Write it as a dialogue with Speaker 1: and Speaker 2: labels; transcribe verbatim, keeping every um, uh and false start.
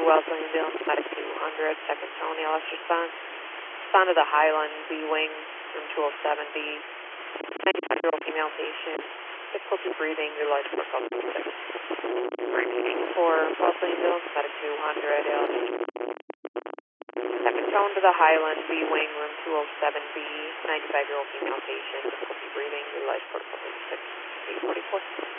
Speaker 1: Wellesley Ambulance, Medic two hundred, second tone, A L S response. Respond to the Highland B Wing, room two oh seven B, ninety-five-year-old female patient, difficulty breathing, your life support call six. Repeating for Wellesley Ambulance, Medic two hundred, A L S. Second tone to the Highland B Wing, room two oh seven B, ninety-five-year-old female patient, difficulty breathing, your life support call six, eight forty-four.